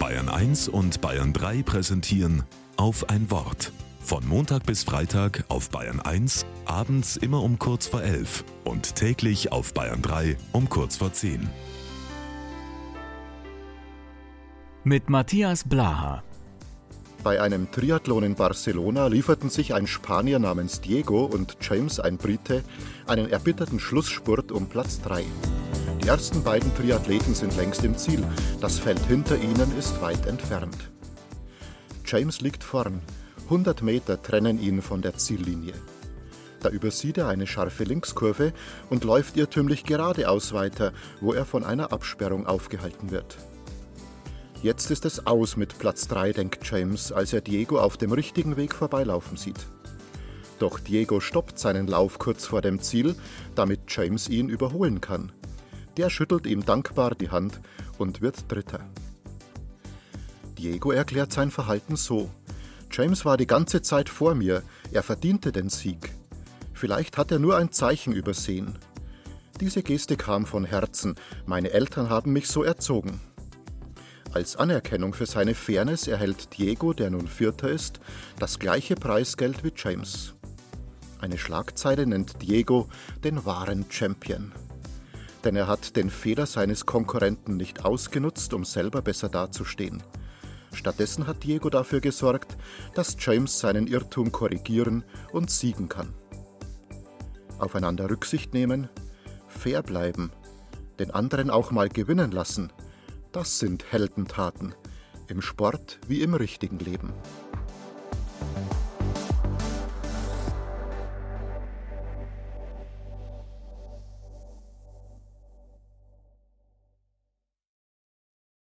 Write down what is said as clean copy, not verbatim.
Bayern 1 und Bayern 3 präsentieren Auf ein Wort. Von Montag bis Freitag auf Bayern 1, abends immer um kurz vor 11 und täglich auf Bayern 3 um kurz vor 10. Mit Matthias Blaha. Bei einem Triathlon in Barcelona lieferten sich ein Spanier namens Diego und James, ein Brite, einen erbitterten Schlussspurt um Platz 3. Die ersten beiden Triathleten sind längst im Ziel. Das Feld hinter ihnen ist weit entfernt. James liegt vorn. 100 Meter trennen ihn von der Ziellinie. Da übersieht er eine scharfe Linkskurve und läuft irrtümlich geradeaus weiter, wo er von einer Absperrung aufgehalten wird. Jetzt ist es aus mit Platz 3, denkt James, als er Diego auf dem richtigen Weg vorbeilaufen sieht. Doch Diego stoppt seinen Lauf kurz vor dem Ziel, damit James ihn überholen kann. Der schüttelt ihm dankbar die Hand und wird Dritter. Diego erklärt sein Verhalten so: James war die ganze Zeit vor mir, er verdiente den Sieg. Vielleicht hat er nur ein Zeichen übersehen. Diese Geste kam von Herzen, meine Eltern haben mich so erzogen. Als Anerkennung für seine Fairness erhält Diego, der nun Vierter ist, das gleiche Preisgeld wie James. Eine Schlagzeile nennt Diego den wahren Champion. Denn er hat den Fehler seines Konkurrenten nicht ausgenutzt, um selber besser dazustehen. Stattdessen hat Diego dafür gesorgt, dass James seinen Irrtum korrigieren und siegen kann. Aufeinander Rücksicht nehmen, fair bleiben, den anderen auch mal gewinnen lassen, das sind Heldentaten, im Sport wie im richtigen Leben.